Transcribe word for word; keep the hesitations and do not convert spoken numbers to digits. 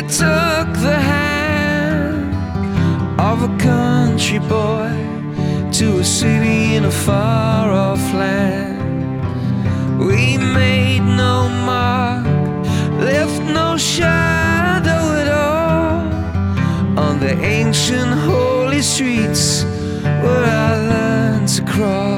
took the hand of a country boy to a city in a far-off land. We made no mark, left no shadow at all on the ancient holy streets where I learned to crawl.